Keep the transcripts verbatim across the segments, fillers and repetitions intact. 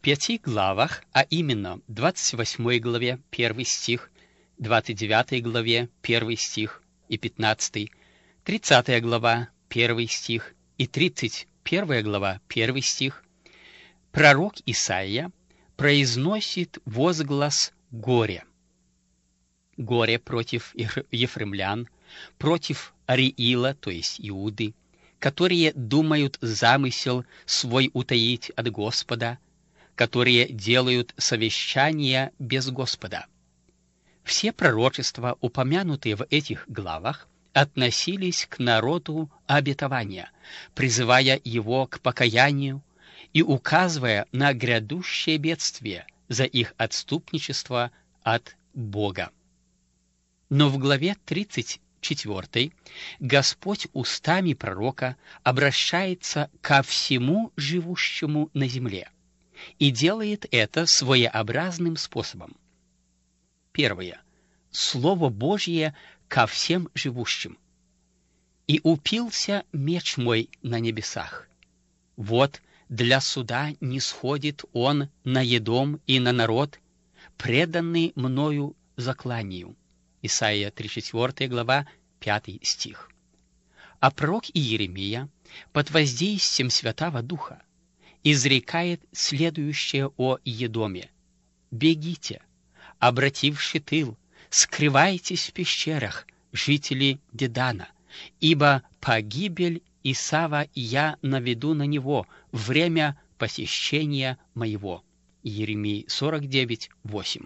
пяти главах, а именно двадцать восьмой главе первый стих, двадцать девятой главе первый стих и пятнадцатый, тридцатая глава первый стих и тридцать первая глава первый стих, пророк Исаия произносит возглас горя. Горе против ефремлян, против Ариила, то есть Иуды, которые думают замысел свой утаить от Господа, которые делают совещания без Господа. Все пророчества, упомянутые в этих главах, относились к народу обетования, призывая его к покаянию и указывая на грядущее бедствие за их отступничество от Бога. Но в главе тридцать четвёртой Господь устами пророка обращается ко всему живущему на земле и делает это своеобразным способом. Первое. Слово Божье ко всем живущим. «И упился меч мой на небесах. Вот для суда нисходит он на Едом и на народ, преданный мною закланию». Исайя тридцать четвёртая глава, пятый стих. А пророк Иеремия под воздействием Святого Духа изрекает следующее о Едоме: «Бегите, обративши тыл, скрывайтесь в пещерах, жители Дедана, ибо погибель Исава я наведу на него время посещения моего». Иеремии сорок девять, восемь.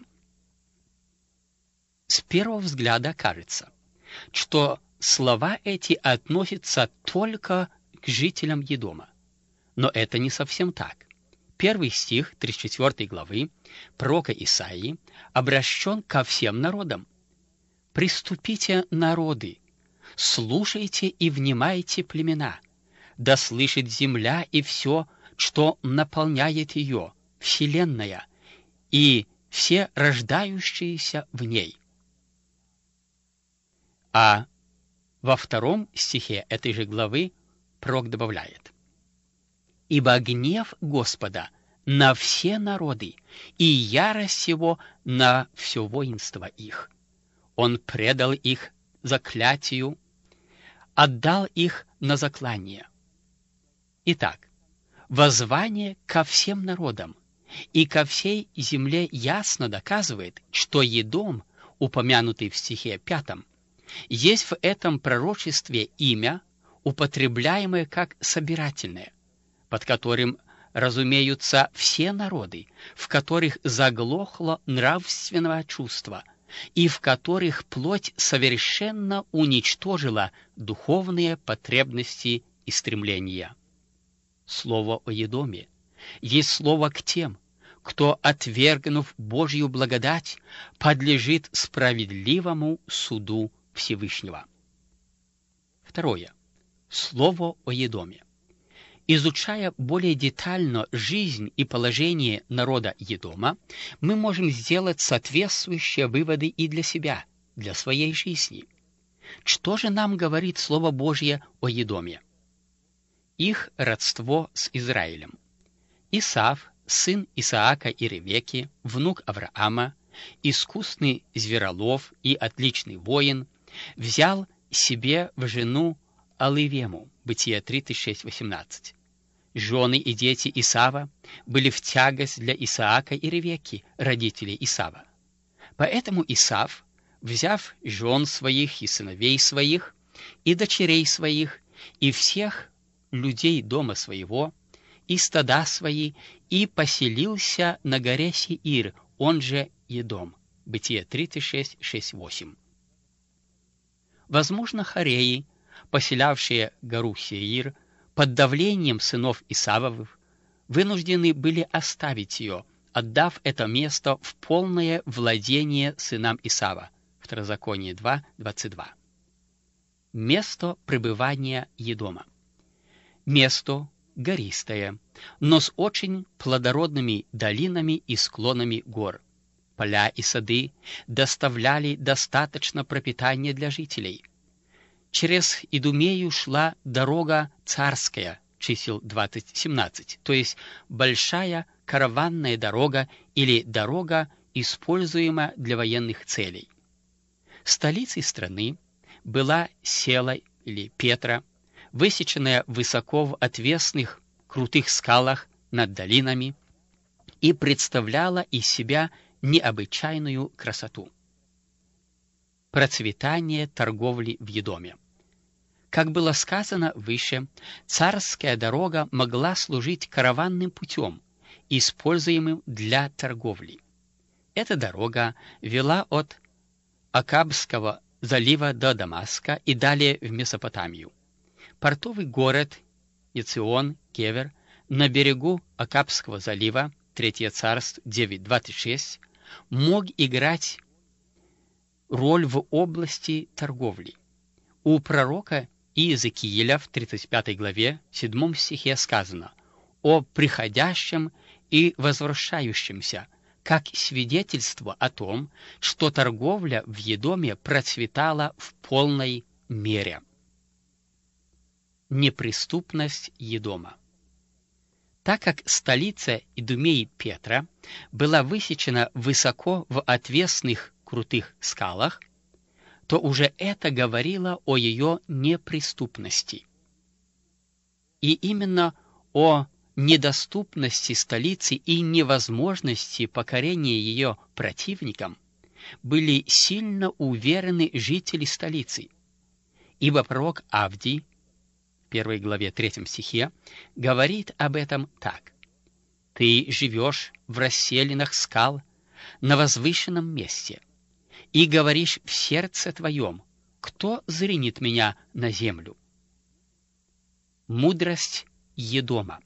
С первого взгляда кажется, что слова эти относятся только к жителям Едома. Но это не совсем так. Первый стих тридцать четвёртой главы пророка Исаии обращен ко всем народам. «Приступите, народы, слушайте и внимайте племена, да слышит земля и все, что наполняет ее, вселенная, и все рождающиеся в ней». А во втором стихе этой же главы пророк добавляет: «Ибо гнев Господа на все народы, и ярость его на все воинство их. Он предал их заклятию, отдал их на заклание». Итак, воззвание ко всем народам и ко всей земле ясно доказывает, что Едом, упомянутый в стихе пятом, есть в этом пророчестве имя, употребляемое как собирательное, под которым разумеются все народы, в которых заглохло нравственное чувство и в которых плоть совершенно уничтожила духовные потребности и стремления. Слово о Едоме есть слово к тем, кто, отвергнув Божью благодать, подлежит справедливому суду Всевышнего. Второе. Слово о Едоме. Изучая более детально жизнь и положение народа Едома, мы можем сделать соответствующие выводы и для себя, для своей жизни. Что же нам говорит Слово Божье о Едоме? Их родство с Израилем. Исав, сын Исаака и Ревекки, внук Авраама, искусный зверолов и отличный воин, взял себе в жену Алывему, Бытие тридцать шесть, восемнадцать. Жены и дети Исава были в тягость для Исаака и Ревекки, родителей Исава. Поэтому Исав, взяв жен своих и сыновей своих, и дочерей своих, и всех людей дома своего, и стада свои, и поселился на горе Сеир, он же Едом. Бытие тридцать шесть, шесть, восемь. Возможно, хореи, поселявшие гору Сеир, под давлением сынов Исавовых, вынуждены были оставить ее, отдав это место в полное владение сынам Исава. Второзаконие два, двадцать два. Место пребывания Едома. Место гористое, но с очень плодородными долинами и склонами гор. Поля и сады доставляли достаточно пропитания для жителей. Через Идумею шла дорога царская, чисел двадцать семнадцать, то есть большая караванная дорога или дорога, используемая для военных целей. Столицей страны была Села или Петра, высеченная высоко в отвесных крутых скалах над долинами, и представляла из себя необычайную красоту. Процветание торговли в Едоме. Как было сказано выше, царская дорога могла служить караванным путем, используемым для торговли. Эта дорога вела от Акабского залива до Дамаска и далее в Месопотамию. Портовый город Ицион, Кевер, на берегу Акабского залива, Третье царство девять двадцать шесть, мог играть роль в области торговли. У пророка Иезекииля в тридцать пятой главе, седьмом стихе сказано о приходящем и возвращающемся, как свидетельство о том, что торговля в Едоме процветала в полной мере. Неприступность Едома. Так как столица Идумеи Петра была высечена высоко в отвесных крутых скалах, то уже это говорило о ее неприступности. И именно о недоступности столицы и невозможности покорения ее противникам были сильно уверены жители столицы, ибо пророк Авдий в первой главе третьем стихе говорит об этом так: «Ты живешь в расселинах скал на возвышенном месте, и говоришь в сердце твоем: кто зринет меня на землю?» Мудрость Едома.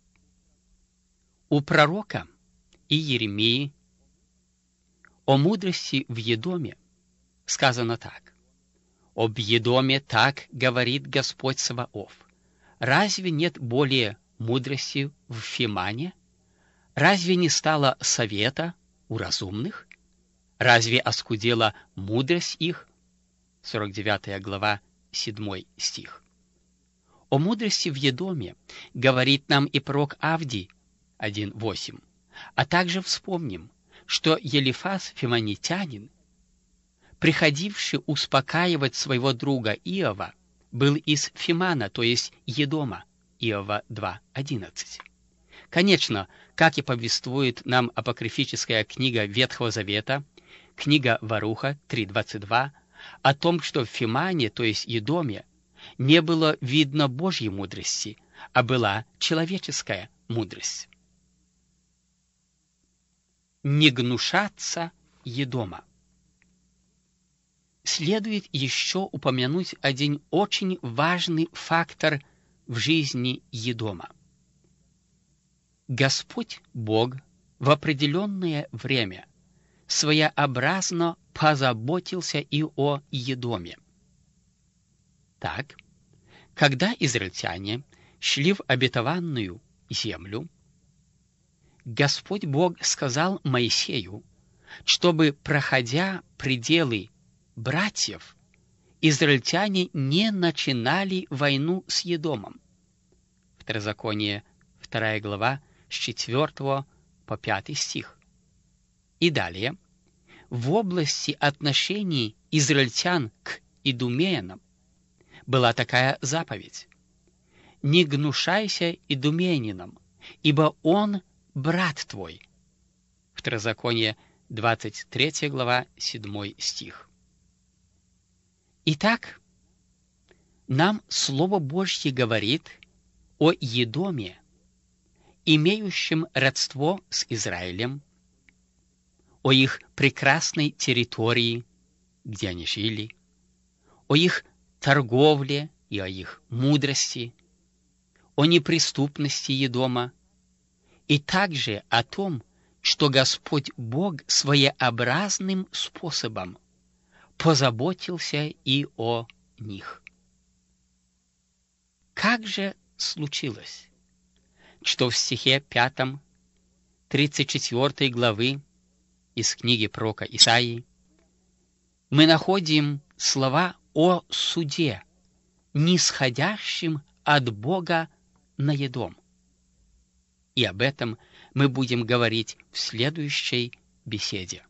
У пророка Иеремии о мудрости в Едоме сказано так: «Об Едоме так говорит Господь Саваоф: разве нет более мудрости в Фимане? Разве не стало совета у разумных? Разве оскудела мудрость их?» сорок девятая глава, седьмой стих. О мудрости в Едоме говорит нам и пророк Авдий один восемь. А также вспомним, что Елифаз фиманитянин, приходивший успокаивать своего друга Иова, был из Фимана, то есть Едома, Иова два одиннадцать. Конечно, как и повествует нам апокрифическая книга Ветхого Завета, книга Варуха три двадцать два, о том, что в Фимане, то есть Едоме, не было видно Божьей мудрости, а была человеческая мудрость. Не гнушаться Едома. Следует еще упомянуть один очень важный фактор в жизни Едома. Господь Бог в определенное время своеобразно позаботился и о Едоме. Так, когда израильтяне шли в обетованную землю, Господь Бог сказал Моисею, чтобы, проходя пределы братьев, израильтяне не начинали войну с Едомом. Второзаконие, вторая глава, с четвёртого по пятый стих. И далее, в области отношений израильтян к идумеянам была такая заповедь: «Не гнушайся идумеянином, ибо он брат твой». Второзаконие, двадцать третья глава, седьмой стих. Итак, нам Слово Божье говорит о Едоме, имеющем родство с Израилем, о их прекрасной территории, где они жили, о их торговле и о их мудрости, о неприступности Едома, и также о том, что Господь Бог своеобразным способом позаботился и о них. Как же случилось, что в стихе пятом тридцать четвёртой главы из книги пророка Исаии мы находим слова о суде, нисходящем от Бога на Едом? И об этом мы будем говорить в следующей беседе.